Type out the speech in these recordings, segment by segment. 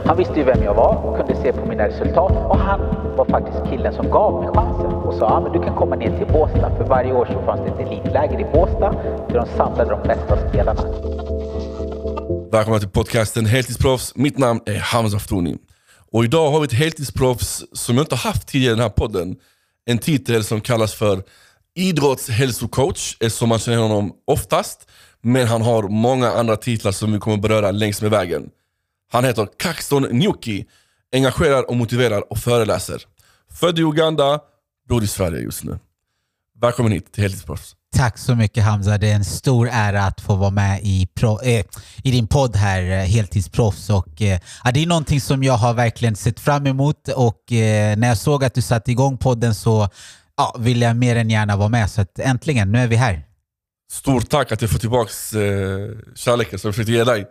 Han visste ju vem jag var, kunde se på mina resultat och han var faktiskt killen som gav mig chansen och sa men du kan komma ner till Båstad, för varje år så fanns det ett elitläger i Båstad där de samlade de bästa spelarna. Välkomna till podcasten Heltidsproffs. Mitt namn är Hamza Aftoni. Och idag har vi ett heltidsproffs som jag inte haft tidigare i den här podden. En titel som kallas för idrottshälsocoach, som man känner honom oftast. Men han har många andra titlar som vi kommer beröra längs med vägen. Han heter Caxton Njuki, engagerar och motiverar och föreläser. Född i Uganda, bor i Sverige just nu. Välkommen hit till Heltidsproffs. Tack så mycket Hamza, det är en stor ära att få vara med i din podd här, Heltidsproffs. Och, det är någonting som jag har verkligen sett fram emot och när jag såg att du satte igång podden så ville jag mer än gärna vara med. Så att äntligen, nu är vi här. Stort tack att jag får tillbaka kärleken som jag försökte ge dig.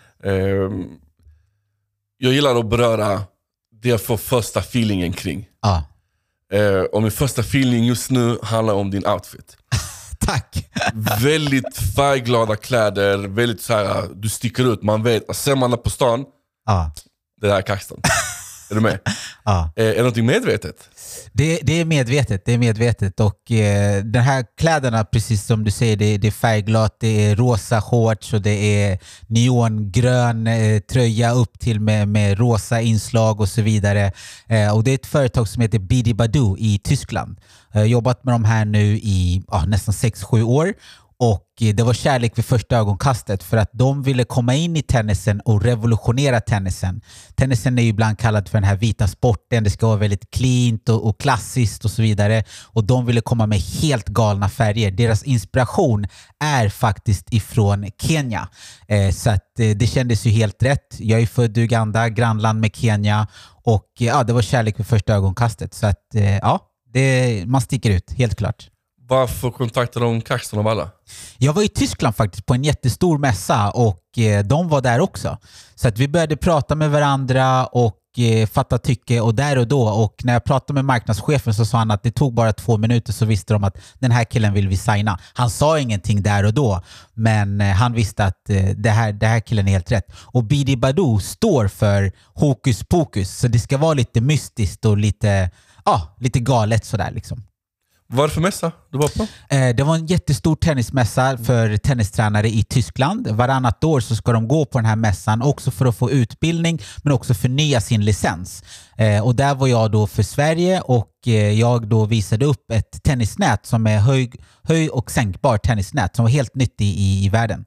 Jag gillar att beröra det jag får första feelingen kring. Och min första feeling just nu handlar om din outfit. Tack. Väldigt färgglada kläder, väldigt så här, du sticker ut, man vet, ser man på stan, det där är Caxton. Är du med? Är det någonting medvetet? Det är medvetet och den här kläderna, precis som du säger, det är färgglatt, det är rosa shorts och det är neongrön tröja upp till med rosa inslag och så vidare. Och det är ett företag som heter Bidi Badoo i Tyskland. Jag har jobbat med de här nu i nästan 6-7 år. Och det var kärlek vid första ögonkastet för att de ville komma in i tennisen och revolutionera tennisen. Tennisen är ju ibland kallad för den här vita sporten. Det ska vara väldigt cleant och klassiskt och så vidare. Och de ville komma med helt galna färger. Deras inspiration är faktiskt ifrån Kenya. Så att det kändes ju helt rätt. Jag är född i Uganda, grannland med Kenya. Och det var kärlek vid första ögonkastet. Så att man sticker ut, helt klart. Varför kontaktade de Caxton av alla? Jag var i Tyskland faktiskt på en jättestor mässa och de var där också. Så att vi började prata med varandra och fatta tycke och där och då. Och när jag pratade med marknadschefen så sa han att det tog bara 2 minuter så visste de att den här killen vill vi signa. Han sa ingenting där och då, men han visste att det här killen är helt rätt. Och Bidi Badoo står för hokus pokus, så det ska vara lite mystiskt och lite galet sådär liksom. Vad var det för mässa du var på? Det var en jättestor tennismässa för tennistränare i Tyskland. Varannat år så ska de gå på den här mässan också för att få utbildning men också förnya sin licens. Och där var jag då för Sverige och jag då visade upp ett tennisnät som är höj- och sänkbar tennisnät som var helt nytt i världen.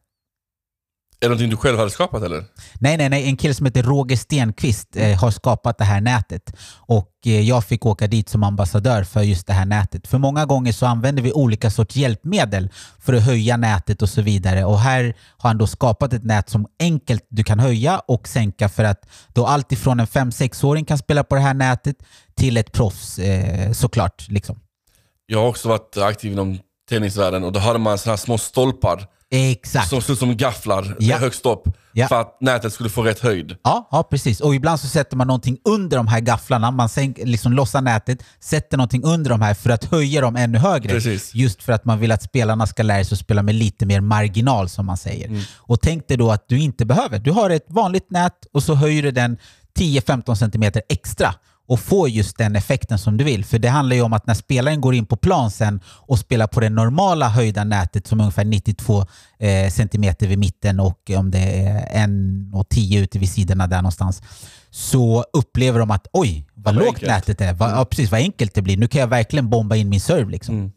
Är det någonting du själv hade skapat eller? Nej. En kille som heter Roger Stenqvist har skapat det här nätet. Och jag fick åka dit som ambassadör för just det här nätet. För många gånger så använder vi olika sorts hjälpmedel för att höja nätet och så vidare. Och här har han då skapat ett nät som enkelt du kan höja och sänka för att då allt ifrån en 5-6-åring kan spela på det här nätet till ett proffs såklart. Liksom. Jag har också varit aktiv inom tennisvärlden och då hade man sådana här små stolpar. Exakt. Som ser ut som gafflar högst upp för att nätet skulle få rätt höjd. Ja, precis. Och ibland så sätter man någonting under de här gafflarna. Man liksom lossar nätet, sätter någonting under de här för att höja dem ännu högre. Precis. Just för att man vill att spelarna ska lära sig att spela med lite mer marginal som man säger. Och tänk dig då att du inte behöver. Du har ett vanligt nät och så höjer du den 10-15 centimeter extra och få just den effekten som du vill. För det handlar ju om att när spelaren går in på plan sen och spelar på det normala höjda nätet som är ungefär 92 centimeter vid mitten och om det är 1,10 ute vid sidorna där någonstans, så upplever de att oj, vad lågt enkelt nätet är. Precis, vad enkelt det blir. Nu kan jag verkligen bomba in min serve liksom.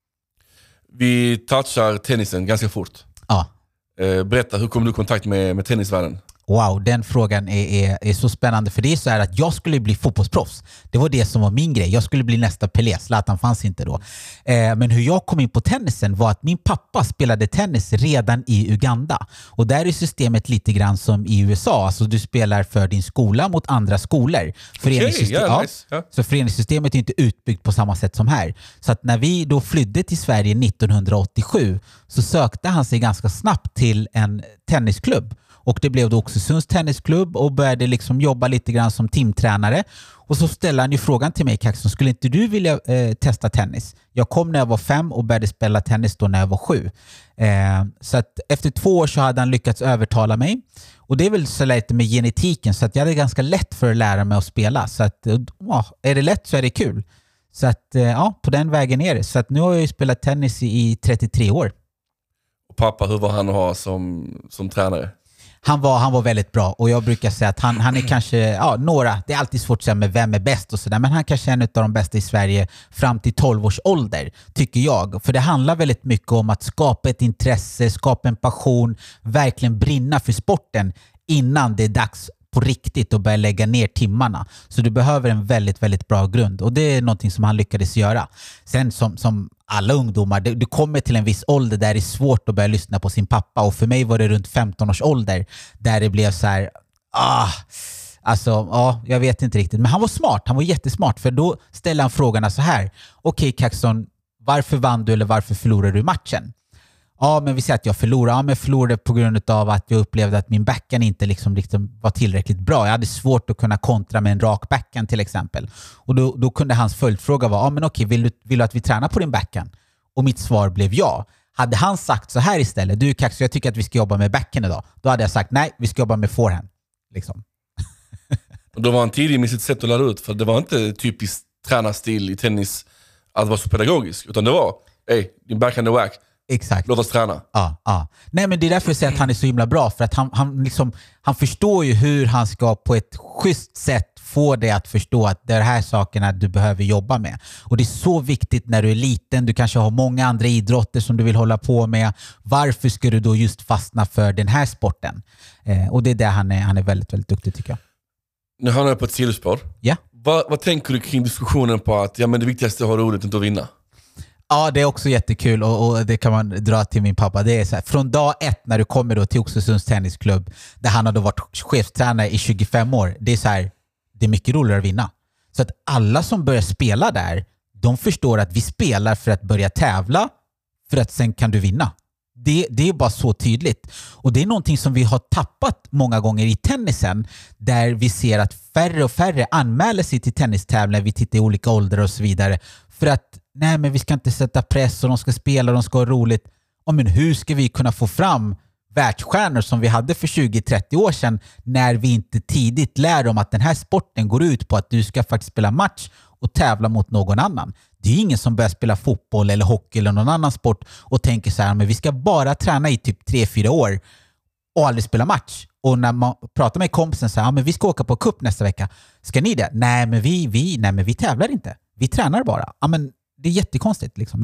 Vi touchar tennisen ganska fort. Berätta, hur kom du i kontakt med tennisvärlden? Wow, den frågan är så spännande. För det är så här att jag skulle bli fotbollsproffs. Det var det som var min grej. Jag skulle bli nästa Pelé. Zlatan fanns inte då. Men hur jag kom in på tennisen var att min pappa spelade tennis redan i Uganda. Och där är systemet lite grann som i USA. Alltså du spelar för din skola mot andra skolor. Så föreningssystemet är inte utbyggt på samma sätt som här. Så att när vi då flydde till Sverige 1987 så sökte han sig ganska snabbt till en tennisklubb. Och det blev då Oxelösunds tennisklubb och började liksom jobba lite grann som teamtränare. Och så ställde han ju frågan till mig, Kaxton, skulle inte du vilja testa tennis? Jag kom när jag var 5 och började spela tennis då när jag var 7. Så att efter 2 år så hade han lyckats övertala mig. Och det är väl så lite med genetiken, så att jag hade ganska lätt för att lära mig att spela. Så att är det lätt så är det kul. Så att på den vägen är det. Så att nu har jag ju spelat tennis i 33 år. Och pappa, hur var han att ha som tränare? Han var väldigt bra, och jag brukar säga att han är kanske, några, det är alltid svårt att säga med vem är bäst och sådär, men han kanske är en av de bästa i Sverige fram till 12 års ålder, tycker jag. För det handlar väldigt mycket om att skapa ett intresse, skapa en passion, verkligen brinna för sporten innan det är dags på riktigt och börja lägga ner timmarna. Så du behöver en väldigt, väldigt bra grund, och det är någonting som han lyckades göra. Sen som alla ungdomar, du kommer till en viss ålder där det är svårt att börja lyssna på sin pappa, och för mig var det runt 15 års ålder där det blev så här, jag vet inte riktigt. Men han var smart, han var jättesmart, för då ställde han frågorna så här: okej, Kaxton, varför vann du eller varför förlorade du matchen? Ja, men vi säger att jag förlorade. Ja, men jag förlorade på grund av att jag upplevde att min backhand inte liksom var tillräckligt bra. Jag hade svårt att kunna kontra med en rak backhand till exempel. Och då kunde hans följdfråga vara: men okej, vill du att vi tränar på din backhand? Och mitt svar blev ja. Hade han sagt så här istället: du Kaxton, jag tycker att vi ska jobba med backhand idag. Då hade jag sagt nej, vi ska jobba med forehand. Liksom. Och då var han tidig med sitt sätt att lära ut, för det var inte typiskt tränarstil i tennis att vara så pedagogisk, utan det var din backhand är whack. Exakt. Låt oss träna. Ja. Nej, men det är därför jag säger att han är så himla bra. För att han förstår ju hur han ska på ett schysst sätt få dig att förstå att det är här sakerna du behöver jobba med. Och det är så viktigt när du är liten. Du kanske har många andra idrotter som du vill hålla på med. Varför ska du då just fastna för den här sporten? Och det är där han är väldigt, väldigt duktig, tycker jag. Nu hamnar jag på ett sidospår. Ja. Vad tänker du kring diskussionen på att men det viktigaste är att ha roligt, inte att vinna? Ja, det är också jättekul, och det kan man dra till min pappa. Det är så här, från dag 1 när du kommer då till Oxelösunds tennisklubb, där han har då varit chefstränare i 25 år. Det är så här, det är mycket roligare att vinna. Så att alla som börjar spela där, de förstår att vi spelar för att börja tävla, för att sen kan du vinna. Det är bara så tydligt. Och det är någonting som vi har tappat många gånger i tennisen, där vi ser att färre och färre anmäler sig till tennistävlingar. Vi tittar i olika åldrar och så vidare. För att nej, men vi ska inte sätta press, och de ska spela och de ska ha roligt. Men hur ska vi kunna få fram världsstjärnor som vi hade för 20-30 år sedan, när vi inte tidigt lär dem att den här sporten går ut på att du ska faktiskt spela match och tävla mot någon annan. Det är ingen som börjar spela fotboll eller hockey eller någon annan sport och tänker så här: men vi ska bara träna i typ 3-4 år och aldrig spela match. Och när man pratar med kompisen så här: men vi ska åka på cup nästa vecka. Ska ni det? Nej, men vi tävlar inte. Vi tränar bara. Men det är jättekonstigt liksom.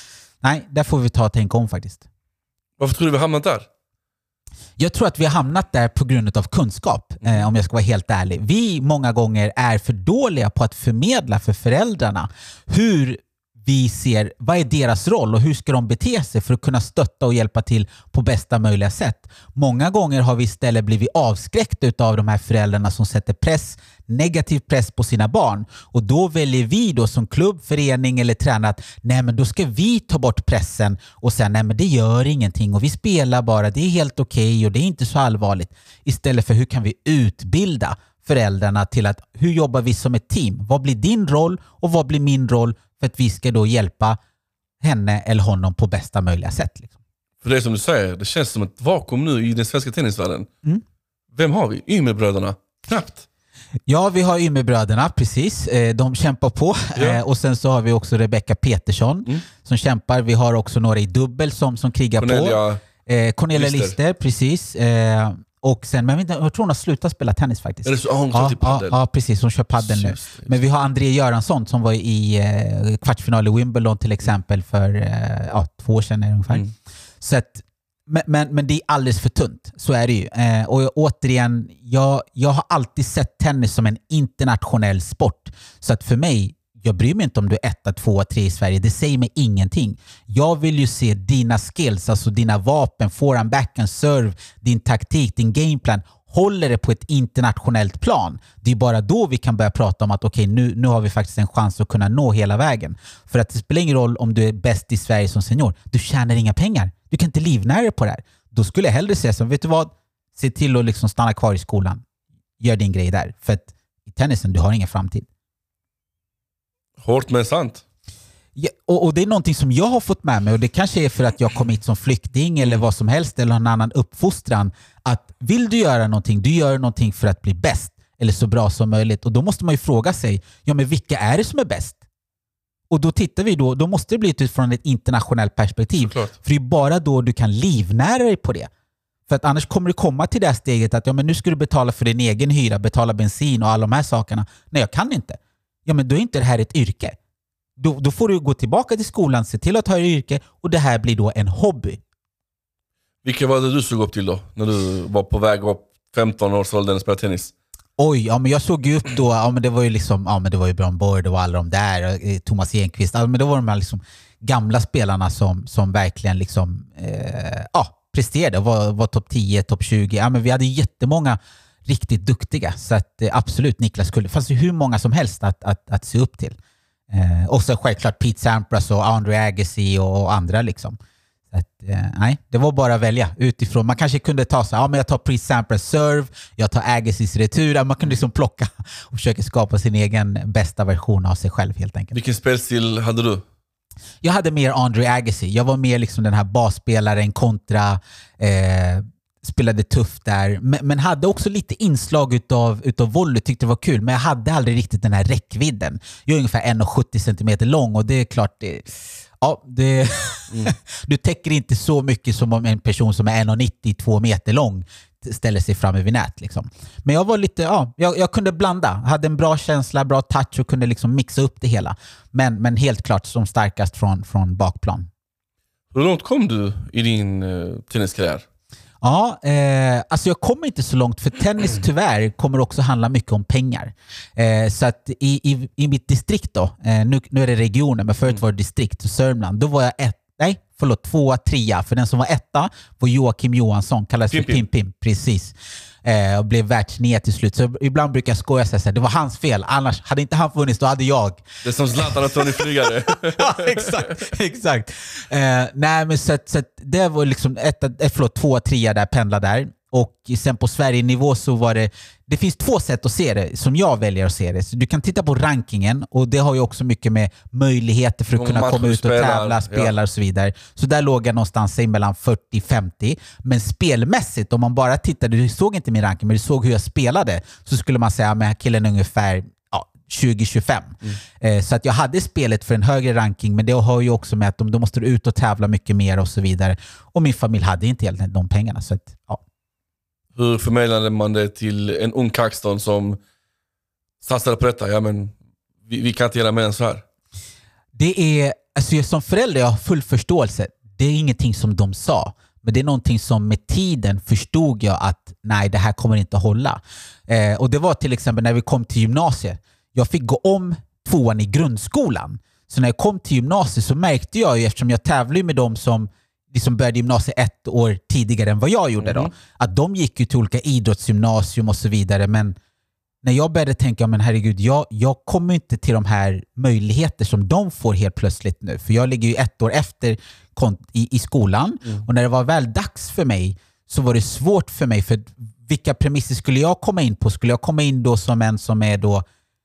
Där får vi ta och tänka om faktiskt. Varför tror du vi har hamnat där? Jag tror att vi har hamnat där på grund av kunskap, om jag ska vara helt ärlig. Vi många gånger är för dåliga på att förmedla för föräldrarna hur vi ser, vad är deras roll och hur ska de bete sig för att kunna stötta och hjälpa till på bästa möjliga sätt. Många gånger har vi istället blivit avskräckta av de här föräldrarna som sätter negativ press på sina barn, och då väljer vi då som klubb, förening eller tränare att nej, men då ska vi ta bort pressen och säga nej, men det gör ingenting och vi spelar bara, det är helt okej och det är inte så allvarligt. Istället för hur kan vi utbilda föräldrarna till att hur jobbar vi som ett team? Vad blir din roll och vad blir min roll för att vi ska då hjälpa henne eller honom på bästa möjliga sätt liksom. För det som du säger, det känns som ett vakuum nu i den svenska tennisvärlden. Vem har vi? Ymerbröderna? Knappt. Ja, vi har Ymerbröderna, precis. De kämpar på. Ja. Och sen så har vi också Rebecca Petersson som kämpar. Vi har också några i dubbel som krigar på. Cornelia Lister, precis. Och sen, men jag tror hon har slutat spela tennis faktiskt. Är det så? Hon kör till paddel. Ja, precis. Hon kör paddel nu. Men vi har André Göransson som var i kvartsfinal i Wimbledon till exempel för 2 år sedan ungefär. Så att, men det är alldeles för tunt. Så är det ju. Och återigen, jag har alltid sett tennis som en internationell sport. Så att för mig, jag bryr mig inte om du är 1, 2, 3 i Sverige. Det säger mig ingenting. Jag vill ju se dina skills, alltså dina vapen, forehand, backhand, serve, din taktik, din gameplan. Håller det på ett internationellt plan. Det är bara då vi kan börja prata om att okej, nu har vi faktiskt en chans att kunna nå hela vägen. För att det spelar ingen roll om du är bäst i Sverige som senior. Du tjänar inga pengar. Du kan inte livnära dig på det här. Då skulle jag hellre säga som, vet du vad? Se till att liksom stanna kvar i skolan. Gör din grej där. För att i tennisen, du har ingen framtid. Hårt men sant. Ja, och det är någonting som jag har fått med mig, och det kanske är för att jag kom hit som flykting eller vad som helst, eller en annan uppfostran, att vill du göra någonting, du gör någonting för att bli bäst eller så bra som möjligt. Och då måste man ju fråga sig, ja men vilka är det som är bäst? Och då tittar vi då måste det bli utifrån ett internationellt perspektiv. Såklart. För det är bara då du kan livnära dig på det. För att annars kommer du komma till det här steget att ja, men nu ska du betala för din egen hyra, betala bensin och alla de här sakerna. Nej, jag kan inte. Ja, men då är inte det här ett yrke. Då får du gå tillbaka till skolan, se till att ha ett yrke, och det här blir då en hobby. Vilka var det du såg upp till då? När du var på väg upp 15-årsåldern och spelade tennis? Oj, ja men jag såg ju upp då, ja men det var ju liksom, ja men det var ju Björn Borg, det var alla de där, Thomas Enqvist, ja men det var de här liksom gamla spelarna som verkligen liksom, presterade, var topp 10, topp 20, ja men vi hade jättemånga riktigt duktiga, så att absolut Niklas skulle, fanns ju hur många som helst att se upp till. Och så självklart Pete Sampras och Andre Agassi och andra liksom. Att, nej, det var bara att välja utifrån. Man kanske kunde ta så, ja men jag tar Pete Sampras serve, jag tar Agassis retur. Man kunde liksom plocka och försöka skapa sin egen bästa version av sig själv helt enkelt. Vilken spelstil hade du? Jag hade mer Andre Agassi. Jag var mer liksom den här basspelaren kontra, spelade tufft där. Men hade också lite inslag utav volley, tyckte det var kul. Men jag hade aldrig riktigt den här räckvidden. Jag är ungefär 1,70 cm lång, och det är klart du täcker inte så mycket som om en person som är 1,90, 2 meter lång ställer sig fram vid nät liksom. Men jag var lite, jag kunde blanda, hade en bra känsla, bra touch och kunde liksom mixa upp det hela. Men helt klart som starkast från bakplan. Hur långt kom du i din tenniskarriär? Ja, alltså jag kommer inte så långt, för tennis tyvärr kommer också handla mycket om pengar. Så att i mitt distrikt då, nu är det regionen, men förut var det distrikt, Sörmland, då var jag 2, 3, för den som var etta var Joakim Johansson, kallades för Pim, precis. Och blev världsnia till slut. Så ibland brukar jag skoja så här, det var hans fel, annars hade inte han funnits, då hade jag. Det är som Zlatan och Tony Flygare. Ja, exakt. Nej, men så att det var liksom 2, 3 där, pendla där. Och sen på Sverige-nivå så var det finns 2 sätt att se det som jag väljer att se det. Så du kan titta på rankingen, och det har ju också mycket med möjligheter för att kunna komma ut och tävla, spela och så vidare. Så där låg jag någonstans mellan 40-50. Men spelmässigt, om man bara tittade, du såg inte min ranking, men du såg hur jag spelade, så skulle man säga att killen är ungefär 20-25. Så att jag hade spelet för en högre ranking, men det har ju också med att då måste du ut och tävla mycket mer och så vidare. Och min familj hade inte egentligen de pengarna, så att, ja. Hur förmedlade man det till en ung kaxton som satsade på detta? Ja, men vi kan inte göra mer än så här. Det är, alltså som förälder, jag har full förståelse. Det är ingenting som de sa, men det är någonting som med tiden förstod jag att nej, det här kommer inte att hålla. Och det var till exempel när vi kom till gymnasiet. Jag fick gå om 2:an i grundskolan. Så när jag kom till gymnasiet så märkte jag ju, eftersom jag tävlade med dem som liksom började gymnasiet 1 år tidigare än vad jag gjorde då, att de gick ju till olika idrottsgymnasium och så vidare. Men när jag började tänka, men herregud, jag kommer inte till de här möjligheter som de får helt plötsligt nu. För jag ligger ju 1 år efter i skolan. Och när det var väl dags för mig så var det svårt för mig. För vilka premisser skulle jag komma in på? Skulle jag komma in då som en som är då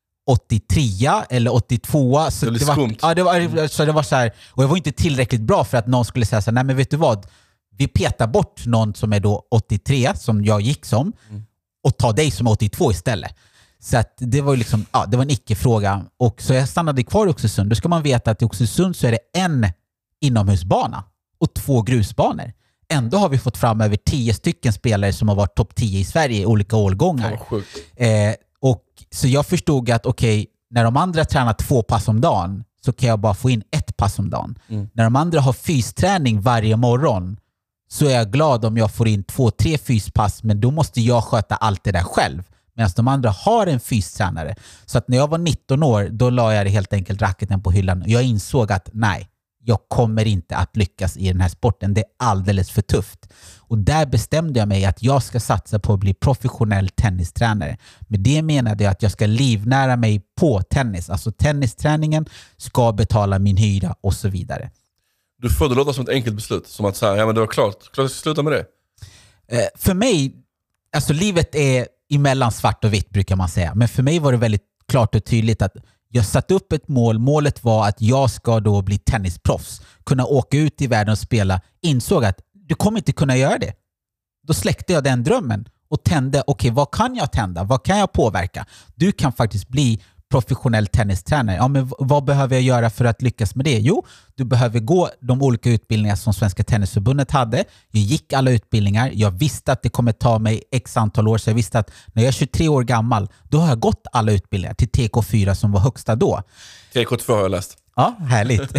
83 eller 82? Så det var skumt. Ja, det var så här, och jag var inte tillräckligt bra för att någon skulle säga så här, nej men vet du vad? Vi petar bort någon som är då 83 som jag gick som och tar dig som 82 istället. Så att det var ju liksom, det var en icke-fråga. Och så jag stannade kvar i Oxelösund. Då ska man veta att i Oxelösund så är det en inomhusbana och 2 grusbanor. Ändå har vi fått fram över 10 stycken spelare som har varit topp 10 i Sverige i olika årgångar. Och så jag förstod att okej, när de andra tränar 2 pass om dagen så kan jag bara få in 1 pass om dagen. När de andra har fysträning varje morgon så är jag glad om jag får in 2-3 fyspass, men då måste jag sköta allt det där själv. Medan de andra har en fystränare. Så att när jag var 19 år, då la jag helt enkelt racketen på hyllan. Jag insåg att nej, jag kommer inte att lyckas i den här sporten. Det är alldeles för tufft. Och där bestämde jag mig att jag ska satsa på att bli professionell tennistränare. Med det menade jag att jag ska livnära mig på tennis. Alltså tennisträningen ska betala min hyra och så vidare. Du får det låta som ett enkelt beslut. Som att säga, ja men det var klart jag ska sluta med det. För mig, Alltså livet är emellan svart och vitt brukar man säga. Men för mig var det väldigt klart och tydligt att jag satte upp ett mål. Målet var att jag ska då bli tennisproffs. Kunna åka ut i världen och spela. Insåg att du kommer inte kunna göra det. Då släckte jag den drömmen och tände, okej, vad kan jag tända? Vad kan jag påverka? Du kan faktiskt bli professionell tennistränare. Ja, men vad behöver jag göra för att lyckas med det? Jo, du behöver gå de olika utbildningar som Svenska Tennisförbundet hade. Jag gick alla utbildningar. Jag visste att det kommer ta mig x antal år. Så jag visste att när jag är 23 år gammal, då har jag gått alla utbildningar till TK4 som var högsta då. TK2 har jag läst. Ja, härligt.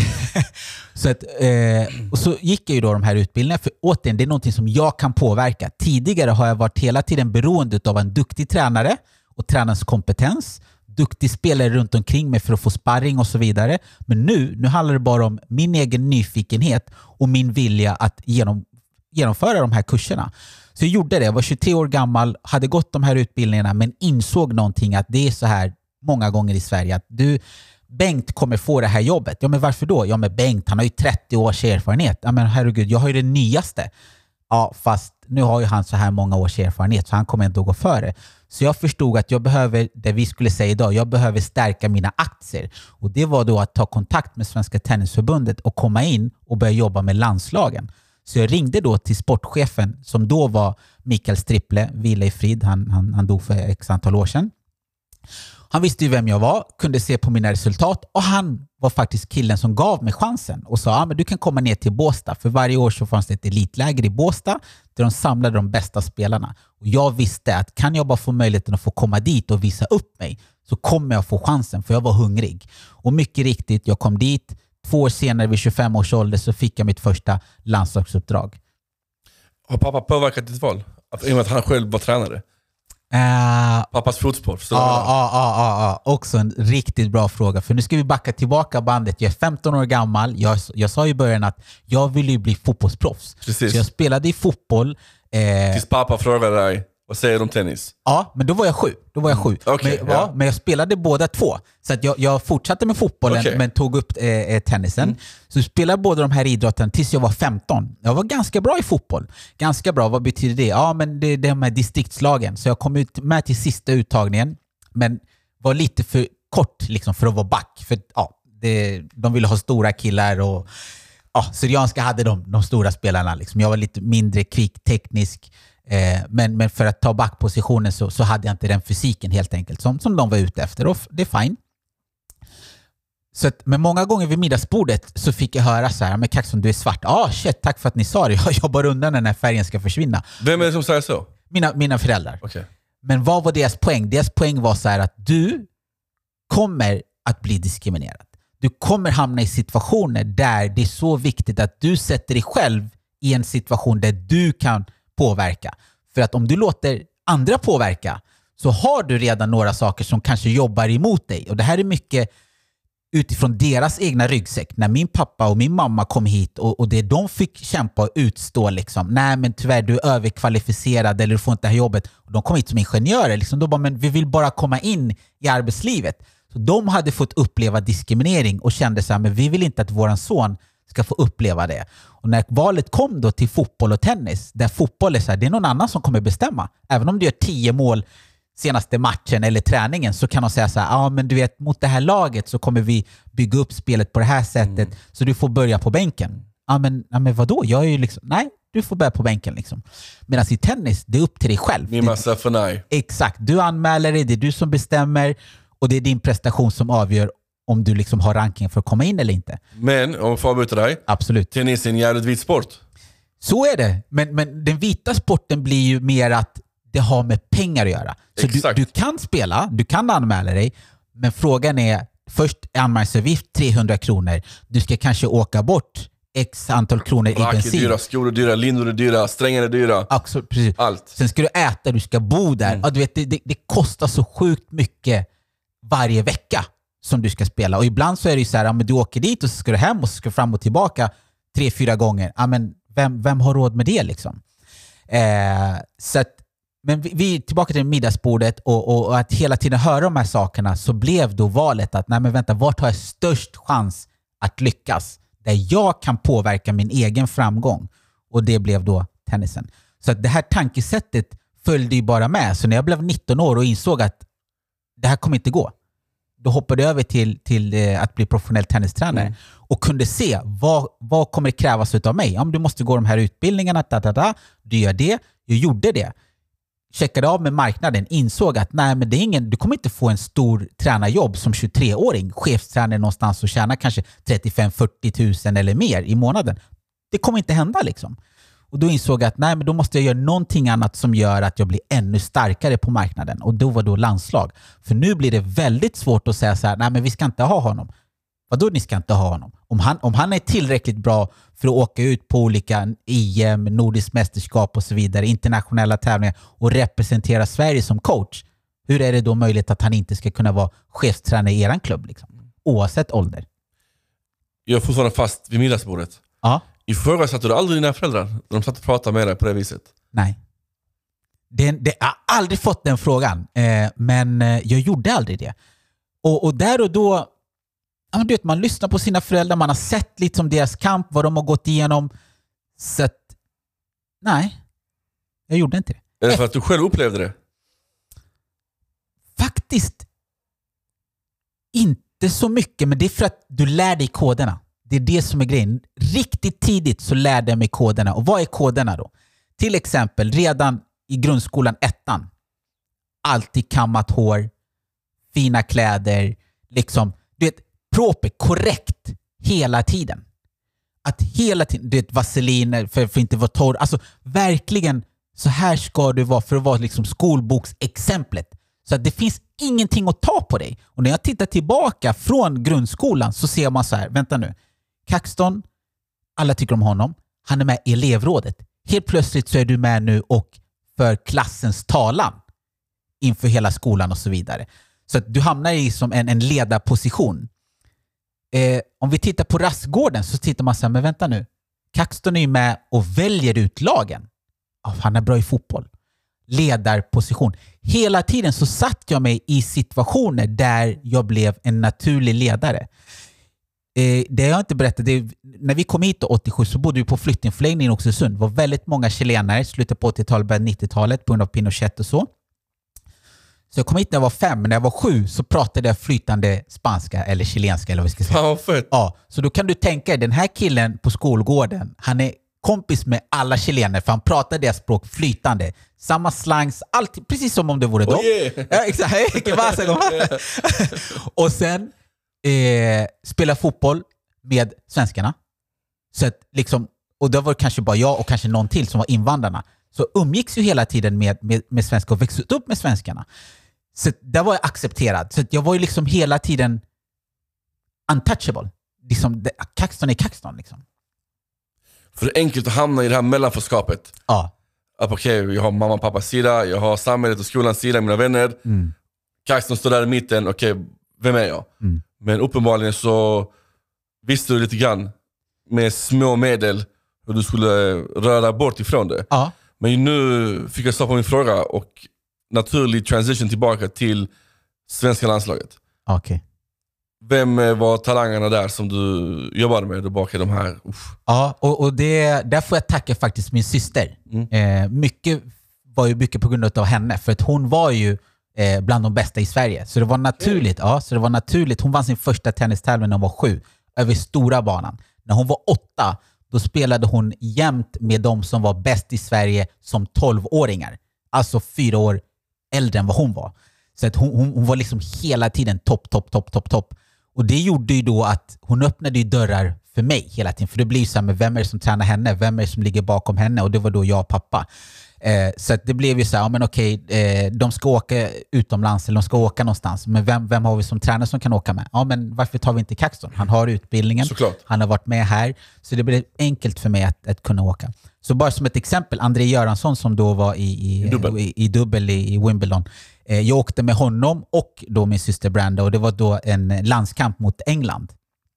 Och så gick jag ju då de här utbildningarna. För återigen, det är någonting som jag kan påverka. Tidigare har jag varit hela tiden beroende av en duktig tränare och tränarens kompetens. Duktig spelare runt omkring mig för att få sparring och så vidare. Men nu handlar det bara om min egen nyfikenhet och min vilja att genomföra de här kurserna. Så jag gjorde det. Jag var 23 år gammal, hade gått de här utbildningarna men insåg någonting att det är så här många gånger i Sverige att Bengt kommer få det här jobbet. Ja, men varför då? Ja, men Bengt, han har ju 30 års erfarenhet. Ja, men herregud, jag har ju det nyaste. Ja, fast nu har ju han så här många års erfarenhet så han kommer inte att gå före. Så jag förstod att jag behöver, det vi skulle säga idag, jag behöver stärka mina aktier. Och det var då att ta kontakt med Svenska Tennisförbundet och komma in och börja jobba med landslagen. Så jag ringde då till sportchefen som då var Mikael Stripple, vila i frid, han dog för x antal år sedan. Han visste ju vem jag var, kunde se på mina resultat och han var faktiskt killen som gav mig chansen och sa men du kan komma ner till Båstad. För varje år så fanns det ett elitläger i Båstad där de samlade de bästa spelarna. Och jag visste att kan jag bara få möjligheten att få komma dit och visa upp mig så kommer jag få chansen för jag var hungrig. Och mycket riktigt, jag kom dit. 2 år senare vid 25 års ålder så fick jag mitt första landslagsuppdrag. Har pappa påverkat ditt val? I och med att han själv var tränare? Pappas fotspår. Också en riktigt bra fråga. För nu ska vi backa tillbaka bandet. Jag är 15 år gammal. Jag sa i början att jag ville ju bli fotbollsproffs. Precis. Så jag spelade i fotboll. Tills pappa frågade dig, vad säger du om tennis? Ja, men då var jag 7. Okay, men jag spelade båda två. Så att jag fortsatte med fotbollen men tog upp tennisen. Så jag spelade båda de här idrotterna tills jag var 15. Jag var ganska bra i fotboll. Ganska bra, vad betyder det? Ja, men det är de här distriktslagen. Så jag kom ut med till sista uttagningen. Men var lite för kort liksom, för att vara back. För de ville ha stora killar och Syrianska hade de stora spelarna. Liksom. Jag var lite mindre kvick, teknisk. Men för att ta backpositionen så hade jag inte den fysiken helt enkelt som de var ute efter. Och det är fine. Men många gånger vid middagsbordet så fick jag höra så här, men Kaxson, du är svart. Shit, tack för att ni sa det. Jag jobbar undan när den här färgen ska försvinna. Vem är det som säger så? Mina föräldrar. Okay. Men vad var deras poäng? Deras poäng var så här att du kommer att bli diskriminerad. Du kommer hamna i situationer där det är så viktigt att du sätter dig själv i en situation där du kan påverka. För att om du låter andra påverka så har du redan några saker som kanske jobbar emot dig. Och det här är mycket utifrån deras egna ryggsäck. När min pappa och min mamma kom hit och det de fick kämpa och utstå liksom. Nej men tyvärr, du är överkvalificerad eller du får inte det här jobbet. Och de kom hit som ingenjörer. Liksom. De bara, men vi vill bara komma in i arbetslivet. Så de hade fått uppleva diskriminering och kände så här, men vi vill inte att våran son ska få uppleva det. Och när valet kom då till fotboll och tennis, där fotboll är så här, det är någon annan som kommer bestämma. Även om du gör 10 mål senaste matchen eller träningen så kan de säga så här, men du vet, mot det här laget så kommer vi bygga upp spelet på det här sättet så du får börja på bänken. Men vadå? Jag är ju liksom, nej, du får börja på bänken liksom. Medan i tennis, det är upp till dig själv. Min massa för nej. Exakt, du anmäler dig, det är du som bestämmer och det är din prestation som avgör om du liksom har ranking för att komma in eller inte. Men om jag får avbryta dig. Absolut. Tennis är en jävligt vit sport. Så är det. Men den vita sporten blir ju mer att det har med pengar att göra. Så du kan spela, du kan anmäla dig, men frågan är först anmälningsavgift 300 kronor. Du ska kanske åka bort x antal kronor i bensin. Dyra, skor är dyra, lindor är dyra, strängar är dyra. Absolut, precis. Allt. Sen ska du äta, du ska bo där. Ja, du vet, det kostar så sjukt mycket varje vecka som du ska spela. Och ibland så är det ju så här, men du åker dit och så ska du hem och så ska du fram och tillbaka 3-4 gånger. Ja, men vem har råd med det liksom? Så att, men vi är tillbaka till middagsbordet och att hela tiden höra de här sakerna så blev då valet att nej men vänta, vart har jag störst chans att lyckas? Där jag kan påverka min egen framgång. Och det blev då tennisen. Så att det här tankesättet följde ju bara med. Så när jag blev 19 år och insåg att det här kommer inte gå, då hoppade jag över till att bli professionell tennistränare och kunde se vad kommer det krävas av mig. Du måste gå de här utbildningarna, du gör det. Jag gjorde det. Checkade av med marknaden, insåg att nej, men det är du kommer inte få en stor tränarjobb som 23-åring, chefstränare någonstans och tjäna kanske 35-40 000 eller mer i månaden. Det kommer inte hända liksom. Och då insåg jag att nej, men då måste jag göra någonting annat som gör att jag blir ännu starkare på marknaden. Och då var då landslag. För nu blir det väldigt svårt att säga så här, nej men vi ska inte ha honom. Vadå ni ska inte ha honom? Om han är tillräckligt bra för att åka ut på olika EM, nordisk mästerskap och så vidare, internationella tävlingar och representera Sverige som coach, hur är det då möjligt att han inte ska kunna vara chefstränare i eran klubb liksom? Oavsett ålder. Jag är fortfarande fast vid middagsbordet. Ja. Ifrågasatte du aldrig dina föräldrar när de satt och pratade med dig på det viset? Nej. Jag har aldrig fått den frågan. Men jag gjorde aldrig det. Och där och då, du vet, man lyssnar på sina föräldrar, man har sett liksom deras kamp, vad de har gått igenom. Så att, nej, jag gjorde inte det. Är det för att du själv upplevde det? Faktiskt inte så mycket, men det är för att du lär dig koderna. Det är det som är grejen. Riktigt tidigt så lärde jag mig koderna. Och vad är koderna då? Till exempel redan i grundskolan 1:an. Alltid kammat hår, fina kläder, liksom, du vet, proper, korrekt hela tiden. Att hela tiden, du vet, vaselin för att inte vara torr. Alltså verkligen, så här ska du vara för att vara liksom skolboksexemplet. Så att det finns ingenting att ta på dig. Och när jag tittar tillbaka från grundskolan så ser man så här, vänta nu. Caxton, alla tycker om honom. Han är med i elevrådet. Helt plötsligt så är du med nu och för klassens talan inför hela skolan och så vidare. Så att du hamnar i som en ledarposition. Om vi tittar på Rastgården så tittar man så här, men vänta nu. Caxton är ju med och väljer ut lagen. Han är bra i fotboll. Ledarposition. Hela tiden så satt jag mig i situationer där jag blev en naturlig ledare. Det jag inte berättat, när vi kom hit 87 så bodde vi på flyktingförläggningen i Oxelösund. Det var väldigt många chilenare, slutet på 80-talet, början 90-talet på grund av Pinochet och så. Så jag kom hit när jag var 5, men när jag var 7 så pratade jag flytande spanska eller chilenska eller vad vi ska säga. Fett. Ja, så då kan du tänka, den här killen på skolgården, han är kompis med alla chilener för han pratar deras språk flytande. Samma slangs, allt, precis som om det vore dem. Yeah. Ja, exakt. Och sen spela fotboll med svenskarna. Så att liksom, och det var kanske bara jag och kanske någon till som var invandrarna. Så umgicks ju hela tiden med svenskar och växte upp med svenskarna. Så där var jag accepterad. Så jag var ju liksom hela tiden untouchable. Liksom, Caxton är Caxton liksom. För det är enkelt att hamna i det här mellanförskapet. Ja. Okej, jag har mamma och pappas sida, jag har samhället och skolans sida, mina vänner. Caxton står där i mitten, okej, vem är jag? Men uppenbarligen så visste du lite grann med små medel hur du skulle röra bort ifrån det. Ja. Men nu fick jag svar på min fråga och naturlig transition tillbaka till svenska landslaget. Okej. Vem var talangerna där som du jobbade med bak i de här? Ja, och där får jag tacka faktiskt min syster. Mycket var ju mycket på grund av henne, för att hon var ju bland de bästa i Sverige. Så det var naturligt. Ja, så det var naturligt. Hon vann sin första tennistävling när hon var 7 över stora banan. När hon var 8, då spelade hon jämt med de som var bäst i Sverige som 12-åringar. Alltså 4 år äldre än vad hon var. Så att hon var liksom hela tiden topp. Och det gjorde ju då att hon öppnade ju dörrar för mig hela tiden. För det blir ju så här med vem är det som tränar henne? Vem är det som ligger bakom henne? Och det var då jag och pappa. Så att det blev ju så här, ja men okej, de ska åka utomlands eller de ska åka någonstans. Men vem har vi som tränare som kan åka med? Ja, men varför tar vi inte Caxton? Han har utbildningen. Såklart. Han har varit med här. Så det blev enkelt för mig att kunna åka. Så bara som ett exempel, André Göransson som då var i dubbel i Wimbledon. Jag åkte med honom och då min syster Branda, och det var då en landskamp mot England.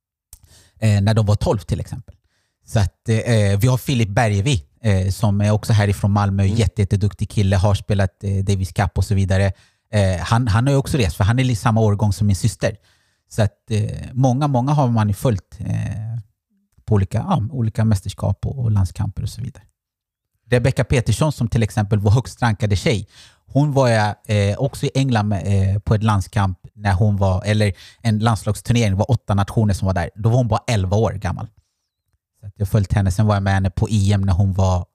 När de var 12 till exempel. Så att vi har Filip Bergevi som är också härifrån Malmö, jätteduktig kille, har spelat Davis Cup och så vidare. Han har ju också rest, för han är i samma årgång som min syster. Så att många har man ju följt på olika mästerskap och landskamper och så vidare. Rebecca Peterson som till exempel var högst rankade tjej. Hon var också i England på ett landskamp när hon var, eller en landslagsturnering, det var 8 nationer som var där. Då var hon bara 11 år gammal. Så att jag följde henne, sen var jag med henne på EM när hon var,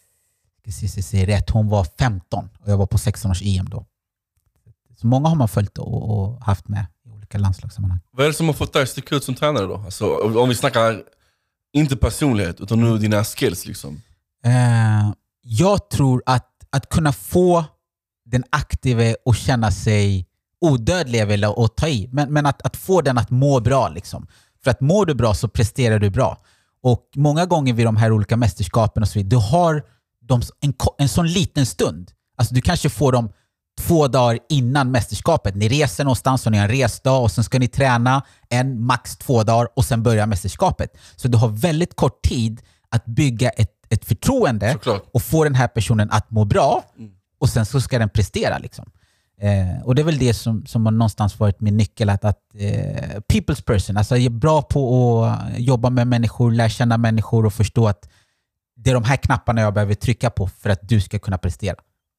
hon var 15 och jag var på 16-års EM då. Så många har man följt och haft med i olika landslagssammanhang. Vad är det som har fått dig att sticka ut som tränare då? Alltså, om vi snackar inte personlighet utan nu dina skills liksom. Jag tror att kunna få den aktive och känna sig odödlig är väl att ta i. Men att få den att må bra liksom. För att mår du bra så presterar du bra. Och många gånger vid de här olika mästerskapen och så vidare, du har en sån liten stund. Alltså du kanske får dem 2 dagar innan mästerskapet. Ni reser någonstans och ni har en resdag och sen ska ni träna max 2 dagar och sen börjar mästerskapet. Så du har väldigt kort tid att bygga ett förtroende. Såklart. Och få den här personen att må bra och sen så ska den prestera liksom. Och det är väl det som har någonstans varit min nyckel, att people's person, alltså jag är bra på att jobba med människor, lära känna människor och förstå att det är de här knapparna jag behöver trycka på för att du ska kunna prestera.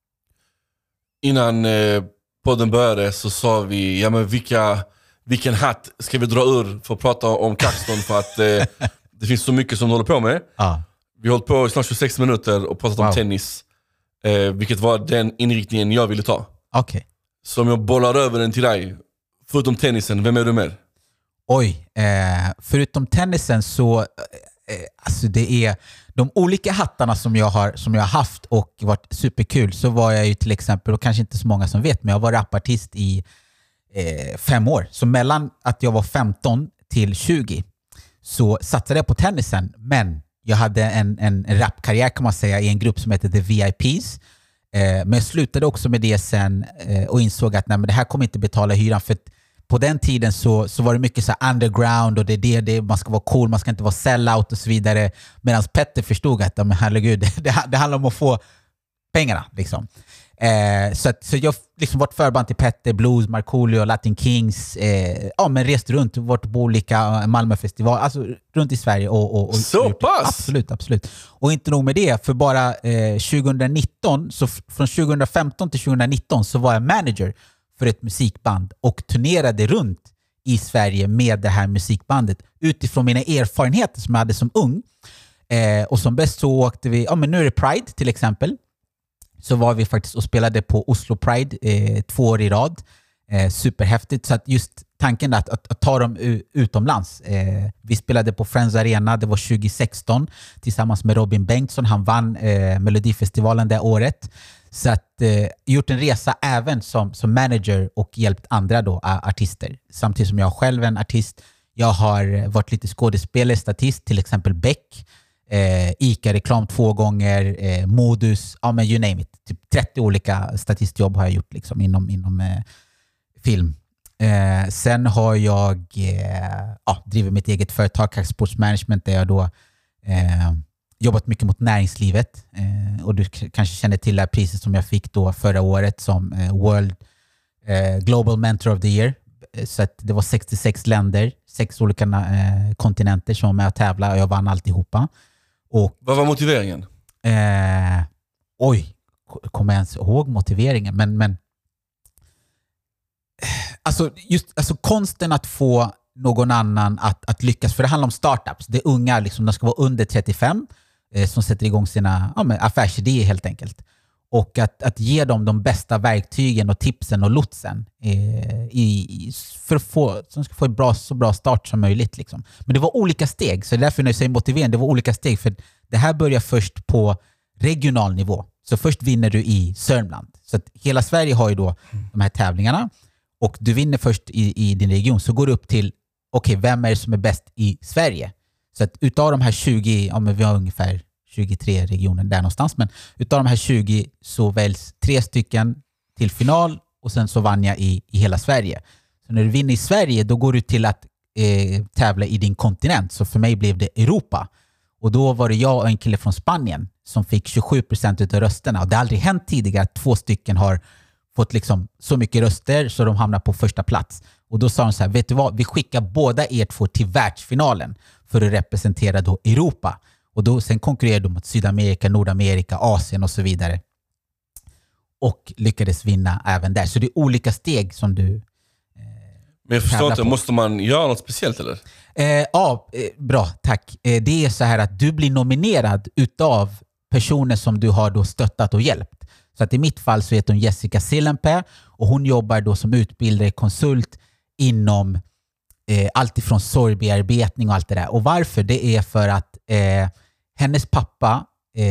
Innan podden började så sa vi, ja men vilken hatt ska vi dra ur för att prata om Caxton, för att det finns så mycket som du håller på med. Vi har hållit på i snart 26 minuter och pratat om tennis, vilket var den inriktningen jag ville ta. Okay. Så om jag bollar över den till dig, förutom tennisen, vem är du med? Förutom tennisen så alltså det är de olika hattarna som jag har haft och varit superkul. Så var jag ju till exempel, och kanske inte så många som vet, men jag var rapartist i 5 år. Så mellan att jag var 15 till 20 så satsade jag på tennisen, men jag hade en rapkarriär kan man säga i en grupp som heter The VIPs. Men jag slutade också med det sen och insåg att nej, men det här kommer inte betala hyran, för på den tiden så var det mycket så underground och det man ska vara cool, man ska inte vara sellout och så vidare. Medan Petter förstod att men herregud, det handlar om att få pengarna liksom. Så jag liksom varit förband till Petter, Blues, Markoolio, Latin Kings, men rest runt, varit på olika Malmöfestival, alltså runt i Sverige och så pass? Absolut. Och inte nog med det, för bara 2019, så från 2015 till 2019 så var jag manager för ett musikband och turnerade runt i Sverige med det här musikbandet utifrån mina erfarenheter som jag hade som ung. Och som bäst så åkte vi, men nu är det Pride till exempel. Så var vi faktiskt och spelade på Oslo Pride 2 år i rad. Superhäftigt. Så att just tanken att ta dem utomlands. Vi spelade på Friends Arena, det var 2016 tillsammans med Robin Bengtsson. Han vann Melodifestivalen det året. Så att gjort en resa även som manager och hjälpt andra då, artister. Samtidigt som jag själv är en artist. Jag har varit lite skådespelare, statist, till exempel Beck. ICA-reklam 2 gånger, Modus, men you name it. Typ 30 olika statistjobb har jag gjort liksom, inom film. Sen har jag drivit mitt eget företag, Kax Sports Management, där jag då jobbat mycket mot näringslivet. Och du kanske känner till det här priset som jag fick då förra året som World Global Mentor of the Year. Så att det var 66 länder, 6 olika kontinenter som var med att tävla och jag vann alltihopa. Och, vad var motiveringen? Kommer jag ens ihåg motiveringen? Men alltså konsten att få någon annan att lyckas, för det handlar om startups. Det är unga, liksom, de ska vara under 35 som sätter igång sina affärsidéer helt enkelt. Och att ge dem de bästa verktygen och tipsen och lotsen för att de ska få så bra start som möjligt. Liksom. Men det var olika steg, så därför när jag säger motivering, det var olika steg. För det här börjar först på regional nivå. Så först vinner du i Sörmland. Så att hela Sverige har ju då de här tävlingarna. Och du vinner först i din region, så går du upp till vem är det som är bäst i Sverige? Så att utav de här 20, vi har ungefär 23 regioner där någonstans, men utav de här 20 så väljs 3 stycken till final och sen så vann jag i hela Sverige. Så när du vinner i Sverige, då går du till att tävla i din kontinent. Så för mig blev det Europa. Och då var det jag och en kille från Spanien som fick 27% av rösterna. Och det har aldrig hänt tidigare att 2 stycken har fått liksom så mycket röster så de hamnar på första plats. Och då sa de så här, vet du vad, vi skickar båda er 2 till världsfinalen för att representera då Europa. Och då, sen konkurrerade de mot Sydamerika, Nordamerika, Asien och så vidare. Och lyckades vinna även där. Så det är olika steg som du Men jag förstår inte, måste man göra något speciellt eller? Bra, tack. Det är så här att du blir nominerad utav personer som du har då stöttat och hjälpt. Så att i mitt fall så heter hon Jessica Sillenpää och hon jobbar då som utbildare, konsult inom allt ifrån sorgbearbetning och allt det där. Och varför? Det är för att hennes pappa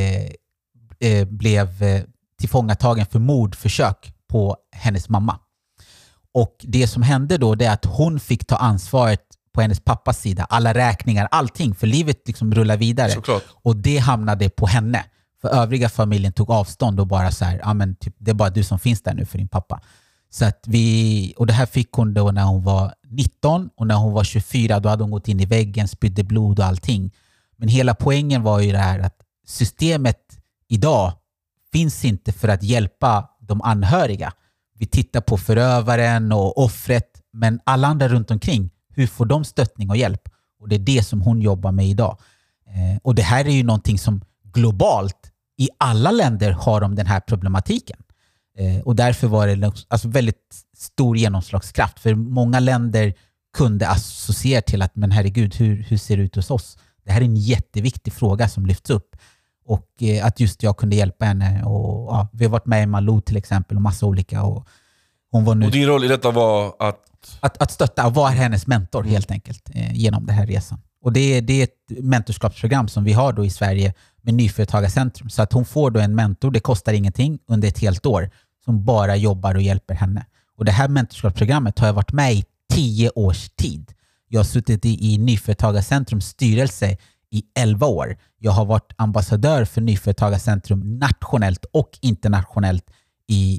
blev tillfångatagen för mordförsök på hennes mamma. Och det som hände då det är att hon fick ta ansvaret på hennes pappas sida. Alla räkningar, allting. För livet liksom rullar vidare. Såklart. Och det hamnade på henne. För övriga familjen tog avstånd och bara så här, men typ, det är bara du som finns där nu för din pappa. Så att och det här fick hon då när hon var 19 och när hon var 24 då hade hon gått in i väggen, spydde blod och allting. Men hela poängen var ju det här att systemet idag finns inte för att hjälpa de anhöriga. Vi tittar på förövaren och offret, men alla andra runt omkring, hur får de stöttning och hjälp? Och det är det som hon jobbar med idag. Och det här är ju någonting som globalt i alla länder har de den här problematiken. Och därför var det alltså väldigt stor genomslagskraft. För många länder kunde associera till att men herregud, hur ser det ut hos oss? Det här är en jätteviktig fråga som lyfts upp. Och att just jag kunde hjälpa henne. Och, ja, vi har varit med i Malou till exempel och massa olika. Och, hon var nu, och din roll i detta var att stötta och vara hennes mentor helt enkelt genom den här resan. Och det är ett mentorskapsprogram som vi har då i Sverige med Nyföretagarcentrum. Så att hon får då en mentor, det kostar ingenting under ett helt år som bara jobbar och hjälper henne. Och det här mentorskapsprogrammet har jag varit med i 10 års tid. Jag har suttit i Nyföretagarcentrums styrelse i 11 år. Jag har varit ambassadör för Nyföretagarcentrum nationellt och internationellt i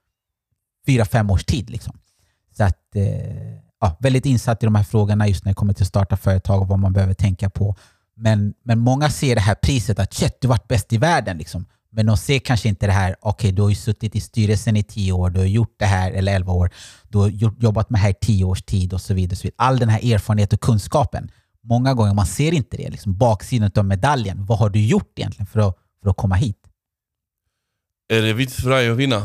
4-5 års tid. Liksom. Så att, väldigt insatt i de här frågorna just när det kommer till att starta företag och vad man behöver tänka på. Men många ser det här priset att du har varit bäst i världen. Liksom. Men de ser kanske inte det här, du har ju suttit i styrelsen i 10 år, du har gjort det här, eller 11 år, du har jobbat med det här 10 års tid och så vidare. Så vidare. All den här erfarenheten och kunskapen, många gånger man ser inte det. Liksom, baksidan av medaljen, vad har du gjort egentligen för att komma hit? Är det viktigt för dig att vinna?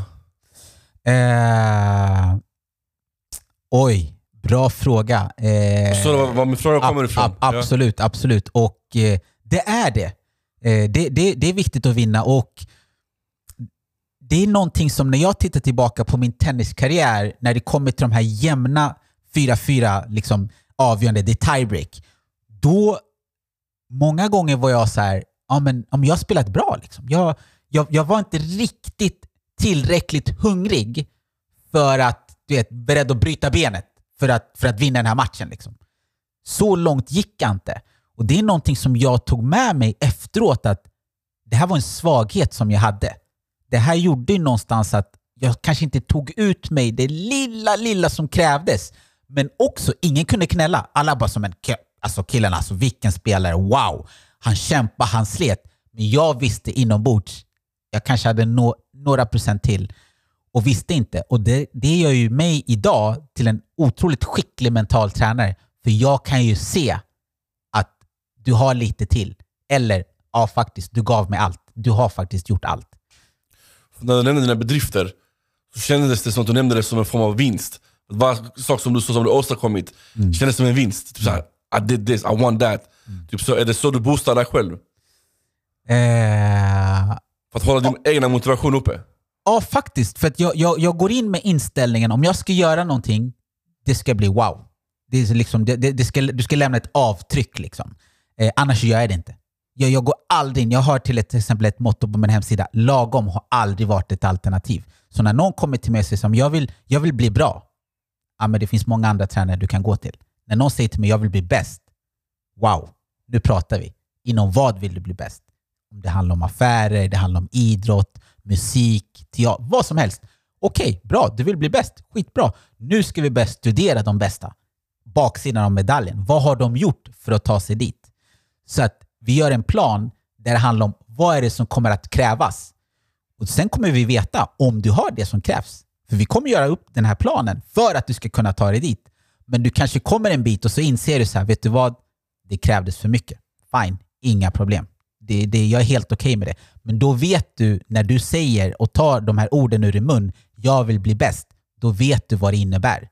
Bra fråga. Så vad min fråga kommer ifrån? Absolut. Och det är det. Det är viktigt att vinna och det är någonting som när jag tittar tillbaka på min tenniskarriär när det kommer till de här jämna 4-4 liksom avgörande, det är tiebreak. Då många gånger var jag så här, om jag spelat bra liksom. Jag var inte riktigt tillräckligt hungrig för att beredd att bryta benet för att vinna den här matchen liksom. Så långt gick jag inte. Och det är någonting som jag tog med mig efteråt att det här var en svaghet som jag hade. Det här gjorde ju någonstans att jag kanske inte tog ut mig det lilla som krävdes. Men också, ingen kunde knälla. Alla bara som killarna, vilken spelare, wow. Han kämpade, han slet. Men jag visste inombords. Jag kanske hade några procent till och visste inte. Och det gör ju mig idag till en otroligt skicklig mental tränare. För jag kan ju se du har lite till. Eller, faktiskt, du gav mig allt. Du har faktiskt gjort allt. När du nämnde dina bedrifter så kändes det som att du nämnde det som en form av vinst. Varje sak som du åstadkommit kändes som en vinst. Typ såhär, I did this, I want that. Typ så, är det så du boostar dig själv? För att hålla din egna motivation uppe? Ja, faktiskt. För att jag går in med inställningen, om jag ska göra någonting, det ska bli wow. Det är liksom, du ska lämna ett avtryck liksom. Annars gör jag det inte. Jag går aldrig in. Jag har till exempel ett motto på min hemsida. Lagom har aldrig varit ett alternativ. Så när någon kommer till mig och säger som jag vill bli bra. Ja, men det finns många andra tränare du kan gå till. När någon säger till mig jag vill bli bäst. Wow, nu pratar vi. Inom vad vill du bli bäst? Om det handlar om affärer, det handlar om idrott, musik, teater, vad som helst. Okej, bra, du vill bli bäst. Skitbra. Nu ska vi börja studera de bästa. Baksidan av medaljen. Vad har de gjort för att ta sig dit? Så att vi gör en plan där det handlar om vad är det som kommer att krävas. Och sen kommer vi veta om du har det som krävs. För vi kommer göra upp den här planen för att du ska kunna ta dig dit. Men du kanske kommer en bit och så inser du så här, vet du vad? Det krävdes för mycket. Fine, inga problem. Jag är helt okej med det. Men då vet du, när du säger och tar de här orden ur din mun, jag vill bli bäst, då vet du vad det innebär.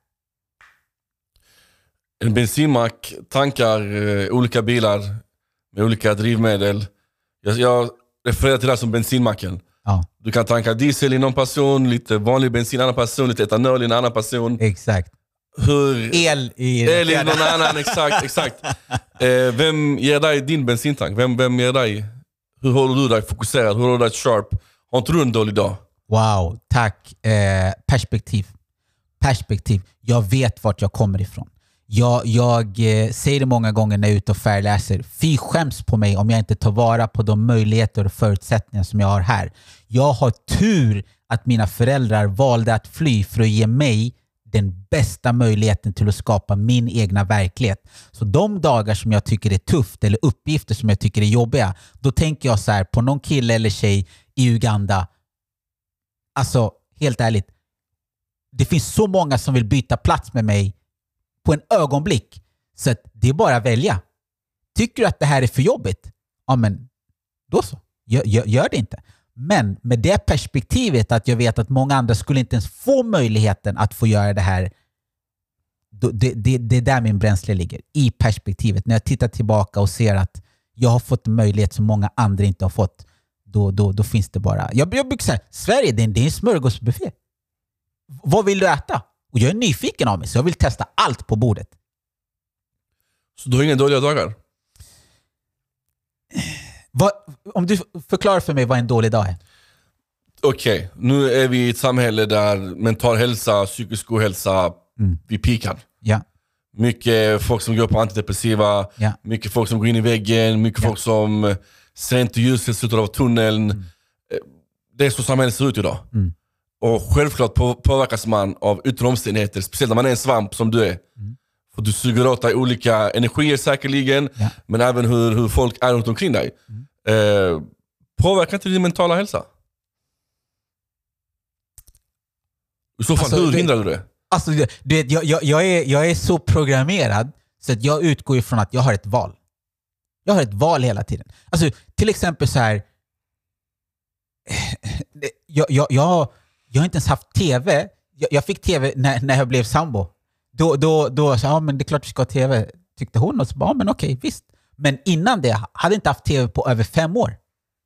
En bensinmack tankar olika bilar med olika drivmedel. Jag refererar till det som bensinmacken. Ja. Du kan tanka diesel i någon person, lite vanlig bensin i en annan person, lite etanol i en annan person. Exakt. El i någon annan, exakt. Vem ger dig din bensintank? Vem ger dig? Hur håller du dig fokuserad? Hur håller du dig sharp? Har inte du en dålig dag? Wow, tack. Perspektiv. Jag vet vart jag kommer ifrån. Jag säger det många gånger när jag är ute och föreläser. Fy skäms på mig om jag inte tar vara på de möjligheter och förutsättningar som jag har här. Jag har tur att mina föräldrar valde att fly för att ge mig den bästa möjligheten till att skapa min egna verklighet. Så de dagar som jag tycker är tufft eller uppgifter som jag tycker är jobbiga, då tänker jag så här på någon kille eller tjej i Uganda. Alltså, helt ärligt. Det finns så många som vill byta plats med mig på en ögonblick. Så att det är bara att välja. Tycker du att det här är för jobbigt? Ja, men då så. Gör det inte. Men med det perspektivet att jag vet att många andra skulle inte ens få möjligheten att få göra det här. Det är där min bränsle ligger. I perspektivet. När jag tittar tillbaka och ser att jag har fått en möjlighet som många andra inte har fått. Då finns det bara... Jag brukar säga, Sverige det är en smörgåsbuffé. Vad vill du äta? Och jag är nyfiken av mig, så jag vill testa allt på bordet. Så du har inga dåliga dagar? Om du förklarar för mig vad en dålig dag är. Okej, nu är vi i ett samhälle där mental hälsa, psykisk ohälsa, vi pikar. Ja. Mycket folk som går på antidepressiva, mycket folk som går in i väggen, mycket folk som ser inte ljuset i slutet av tunneln. Det är så samhället ser ut idag. Och självklart påverkas man av yttre omständigheter, speciellt när man är en svamp som du är. För du suger åt dig olika energier säkerligen, men även hur folk är runt omkring dig. Påverkar inte din mentala hälsa? I så fall, hur hindrar du det? Alltså, jag är så programmerad så att jag utgår ifrån att jag har ett val. Jag har ett val hela tiden. Alltså, till exempel så här... Jag har inte ens haft tv. Jag fick tv när jag blev sambo. Då sa jag, men det är klart du ska ha tv, tyckte hon. Och så bara, men okej, visst. Men innan det hade jag inte haft tv på över 5 år.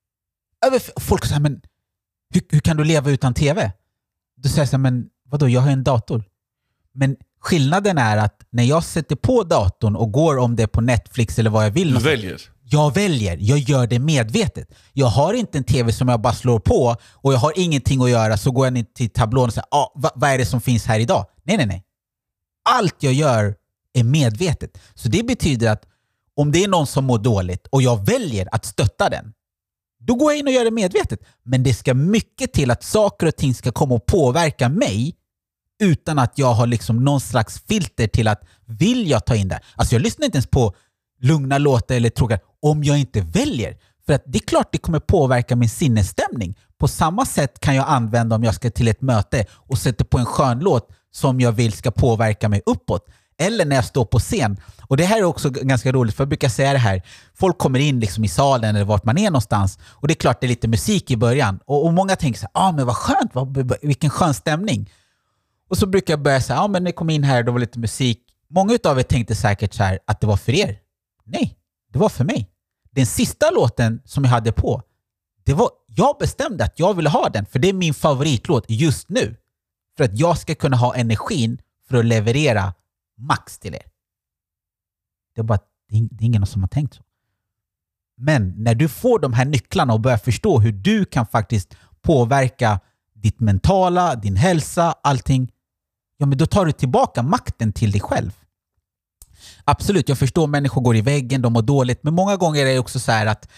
Folk sa, men hur kan du leva utan tv? Då säger jag så här, men vadå, jag har en dator. Men skillnaden är att när jag sätter på datorn och går om det på Netflix eller vad jag vill. Du väljer? Jag gör det medvetet. Jag har inte en tv som jag bara slår på och jag har ingenting att göra, så går jag in till tablån och säger, vad är det som finns här idag? Nej. Allt jag gör är medvetet. Så det betyder att om det är någon som mår dåligt och jag väljer att stötta den, då går jag in och gör det medvetet. Men det ska mycket till att saker och ting ska komma och påverka mig utan att jag har liksom någon slags filter till att vill jag ta in det. Alltså jag lyssnar inte ens på lugna låtar eller tråkar om jag inte väljer. För att det är klart det kommer påverka min sinnesstämning. På samma sätt kan jag använda om jag ska till ett möte och sätter på en skön låt som jag vill ska påverka mig uppåt. Eller när jag står på scen. Och det här är också ganska roligt, för jag brukar säga det här. Folk kommer in liksom i salen eller vart man är någonstans. Och det är klart det är lite musik i början. Och många tänker så här, men vad skönt, vilken skön stämning. Och så brukar jag börja säga, men när jag kom in här då var lite musik. Många av er tänkte säkert så här att det var för er. Nej, det var för mig. Den sista låten som jag hade på, jag bestämde att jag ville ha den, för det är min favoritlåt just nu. För att jag ska kunna ha energin för att leverera max till er. Det är bara det är ingen som har tänkt så. Men när du får de här nycklarna och börjar förstå hur du kan faktiskt påverka ditt mentala, din hälsa, allting, men då tar du tillbaka makten till dig själv. Absolut, jag förstår människor går i väggen, de mår dåligt, men många gånger är det också så här att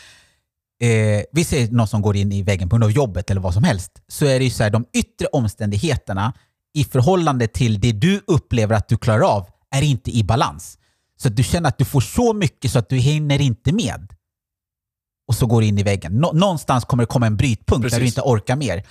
vi ser någon som går in i väggen på grund av jobbet eller vad som helst, så är det ju så här, de yttre omständigheterna i förhållande till det du upplever att du klarar av är inte i balans. Så att du känner att du får så mycket så att du hinner inte med. Och så går du in i väggen. Någonstans kommer det komma en brytpunkt. Precis. Där du inte orkar mer.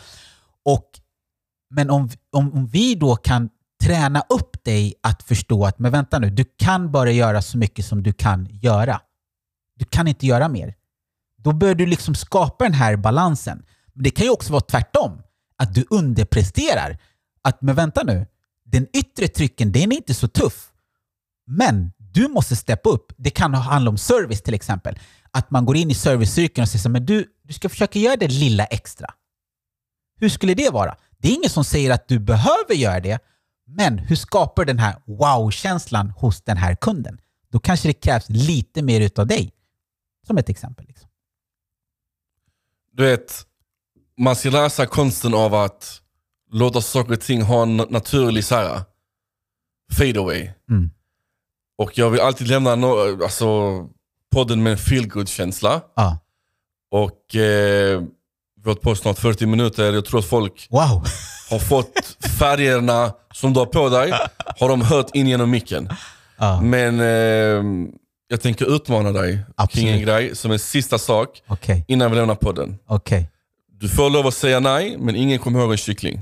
Men om vi då kan träna upp dig att förstå att, men vänta nu, du kan bara göra så mycket som du kan göra. Du kan inte göra mer. Då bör du liksom skapa den här balansen. Men det kan ju också vara tvärtom. Att du underpresterar. Men vänta nu. Den yttre trycken, den är inte så tuff. Men du måste steppa upp. Det kan handla om service till exempel. Att man går in i serviceyrken och säger så, men du ska försöka göra det lilla extra. Hur skulle det vara? Det är ingen som säger att du behöver göra det. Men hur skapar den här wow-känslan hos den här kunden? Då kanske det krävs lite mer utav dig. Som ett exempel. Liksom. Du vet, man ska lära sig konsten av att låta saker och ting ha en naturlig så här, fade away. Mm. Och jag vill alltid lämna podden med en feel-good-känsla. Ja. Och vi har på snart 40 minuter. Jag tror att folk har fått färgerna som du har på dig. Har de hört in genom micken. Ja. Men jag tänker utmana dig kring en grej som en sista sak innan vi lämnar podden. Du får lov att säga nej, men ingen kommer ihåg en kyckling.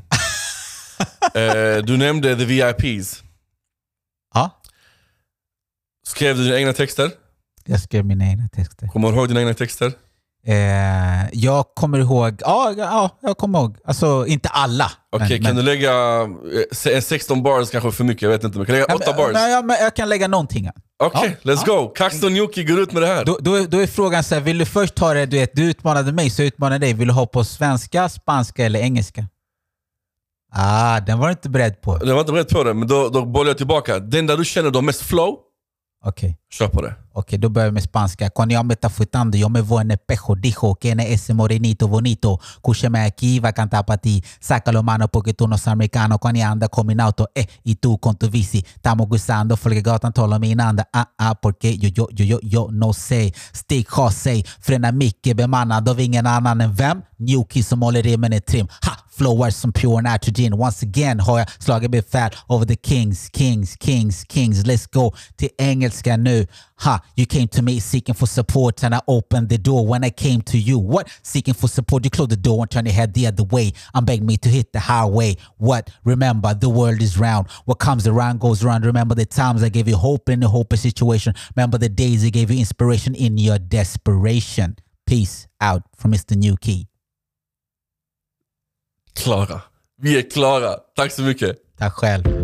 Du nämnde the VIPs. Ja. Skrev du dina egna texter? Jag skrev mina egna texter. Kommer du ihåg dina egna texter? Jag kommer ihåg. Ja, jag kommer ihåg. Alltså inte alla. Okej, kan du lägga 16 bars kanske för mycket? Jag vet inte, men kan du lägga 8 bars? Men jag kan lägga någonting. Okej, let's go. Kaxton Yuki går ut med det här. Då är frågan så här, vill du först ta det, du utmanade mig så utmanade dig. Vill du ha på svenska, spanska eller engelska? Den var du inte beredd på. Den var inte beredd på det, men då bollar jag tillbaka. Den där du känner då mest flow. Kör på det. Då börjar jag med spanska. Cuando yo me está fritando, yo me voy en el espejo. Dijo que en ese morenito bonito. Escúchame aquí, va a cantar para ti. Sácalo mano porque tú no sos americano. Cuando yo anda con mi auto, y tú con tu bici. Estamos gozando, Folkegatan talar min anda. Porque yo no sé. Stig Jose, frena mycket bemannad av ingen annan än vem? Newkey som håller rimmen i trim. Flowar som pure nitrogen. Once again har jag slagit befäl over the kings. Let's go till engelska nu. You came to me seeking for support and I opened the door when I came to you. What? Seeking for support, you close the door and turn your head the other way. I'm begging me to hit the highway. What? Remember, the world is round. What comes around goes around. Remember the times I gave you hope in a hopeless situation. Remember the days I gave you inspiration in your desperation. Peace out from Mr. New Key. Klara. Vi är klara. Tack så mycket. Tack själv.